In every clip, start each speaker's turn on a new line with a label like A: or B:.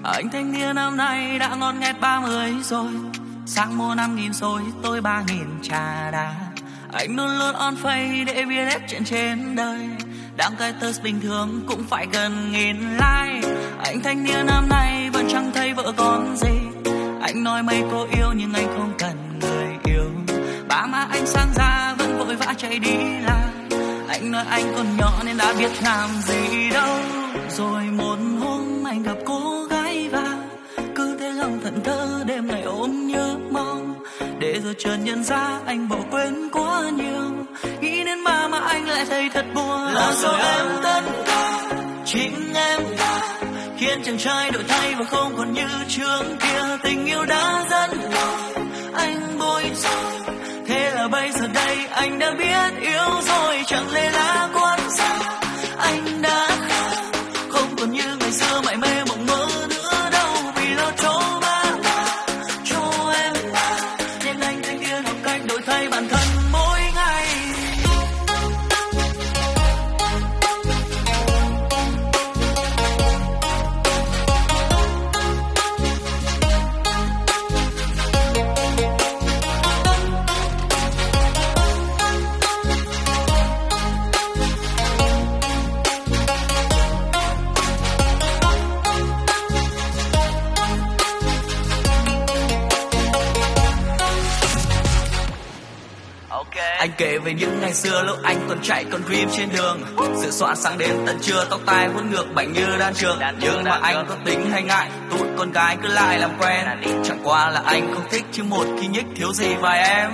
A: Anh thanh niên năm nay đã ngon nghét 30 rồi. Sáng mua 5.000 xôi, tôi 3.000 trà đá. Anh luôn luôn on face để viết hết chuyện trên đời. Đăng cái test bình thường cũng phải gần 1.000 like. Anh thanh niên năm nay vẫn chẳng thấy vợ con gì. Anh nói mấy cô yêu nhưng anh không cần người yêu. Ba má anh sang ra vẫn vội vã chạy đi làm. Anh nói anh còn nhỏ nên đã biết làm gì đâu. Rồi một hôm anh gặp cô gái vào, cứ thế lòng thẫn thờ đêm ngày ôm nhớ mong. Để rồi chợt nhận ra anh bỏ quên quá nhiều. Nghĩ đến ba mà anh lại thấy thật buồn. Là do em tất cả, chính em đã khiến chàng trai đổi thay và không còn như trước kia. Tình yêu đã dẫn lối anh bối rối. Thế là bây giờ đây anh đã biết yêu rồi. Chẳng lẽ là quan sát anh đã khác, không còn như ngày xưa mải mê mộng mơ nữa đâu. Vì lo cho ba cho em nên anh thanh niên học cách đổi thay bản thân mỗi ngày. Anh kể về những ngày xưa lúc anh còn chạy còn dream trên đường. Sửa soạn sáng đến tận trưa, tóc tai vuốt ngược bảnh như đan trường. Nhưng mà anh có tính hay ngại, tụi con gái cứ lại làm quen. Chẳng qua là anh không thích chứ một khi nhích thiếu gì vài em.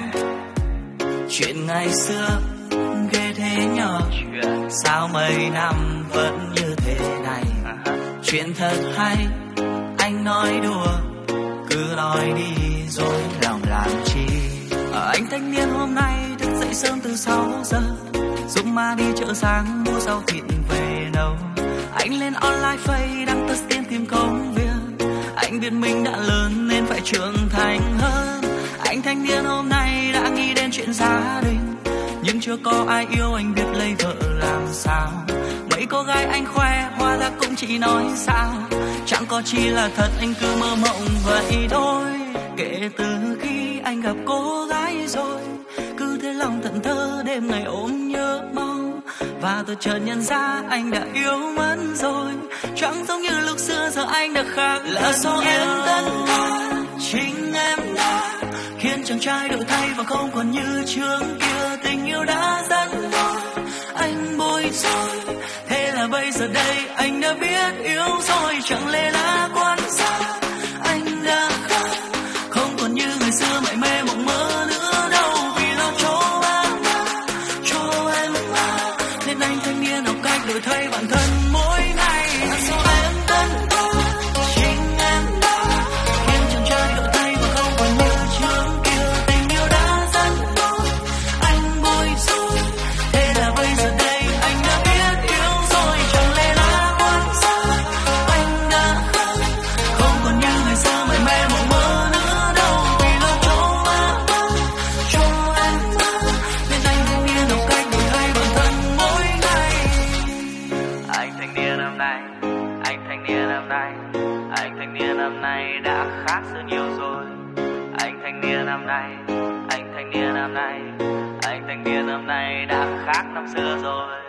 A: Chuyện ngày xưa ghê thế nhờ, sao mấy năm vẫn như thế này. Chuyện thật hay, anh nói đùa, cứ nói đi rồi lòng làm chi. Anh thanh niên hôm nay thức dậy sớm từ 6 giờ, giúp ma đi chợ sáng mua rau thịt về nấu. Anh lên online face đăng test tiên tìm công việc. Anh biết mình đã lớn nên phải trưởng thành hơn. Anh thanh niên hôm nay đã nghĩ đến chuyện gia đình, nhưng chưa có ai yêu anh biết lấy vợ làm sao. Mấy cô gái anh khoe hóa ra cũng chỉ nói sao. Chẳng có chi là thật, anh cứ mơ mộng vậy thôi. Kể từ khi anh gặp cô gái rồi, cứ thế lòng thẫn thờ đêm ngày ôm nhớ mong. Và tôi chợt nhận ra anh đã yêu mất rồi. Chẳng giống như lúc xưa giờ anh đã khác. Là do em tất cả, chính em đã khiến chàng trai đổi thay và không còn như trước kia. Tình yêu đã dẫn lối anh bối rối. Thế là bây giờ đây anh đã biết yêu rồi. Chẳng lẽ là quan sát anh đã khác, không còn như ngày xưa mải mê mộng mơ nữa đâu. Vì lo cho ba cho em nên anh thanh niên học cách đổi thay bản thân mỗi ngày. Sao em tất cả, chính em đã khiến chàng trai đổi thay và không còn như trước kia. Tình yêu đã dẫn lối anh bối rối. Thế là bây giờ đây anh đã biết yêu rồi. Chẳng lẽ là quan sát anh đã khác, không còn như ngày xưa mải mê mộng mơ nữa đâu. Vì lo cho ba cho em nên anh thanh niên học cách đổi thay bản thân mỗi ngày. Anh thanh niên năm nay, anh thanh niên năm nay, anh thanh niên năm nay đã khác rất nhiều rồi. Anh thanh niên năm nay, anh thanh niên năm nay, anh thanh niên năm nay đã khác năm xưa rồi.